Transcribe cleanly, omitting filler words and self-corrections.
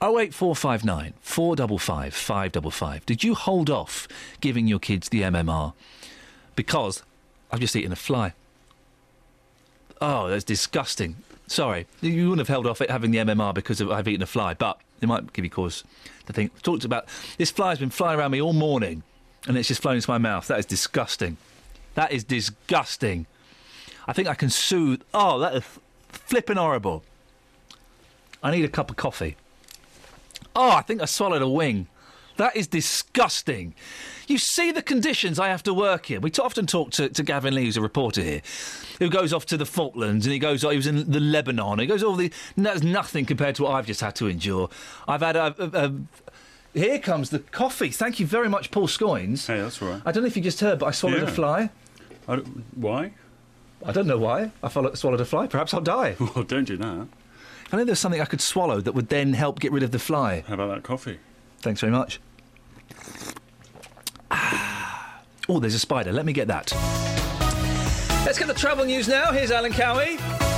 08459 455 555. Did you hold off giving your kids the MMR? Because I've just eaten a fly. Oh, that's disgusting. Sorry, you wouldn't have held off having the MMR because I've eaten a fly, but it might give you cause to think. We've talked about this fly's been flying around me all morning, and it's just flown into my mouth. That is disgusting. That is disgusting. I think I can soothe. Oh, that is flipping horrible. I need a cup of coffee. Oh, I think I swallowed a wing. That is disgusting. You see the conditions I have to work in. We often talk to Gavin Lee, who's a reporter here, who goes off to the Falklands, and he was in the Lebanon. He goes all the. That's nothing compared to what I've just had to endure. I've had Here comes the coffee. Thank you very much, Paul Scoins. Hey, that's all right. I don't know if you just heard, but I swallowed a fly. Why? I don't know why. I swallowed a fly. Perhaps I'll die. Well, don't do that. I know there's something I could swallow that would then help get rid of the fly. How about that coffee? Thanks very much. Oh, there's a spider. Let me get that. Let's get the travel news now. Here's Alan Cowie.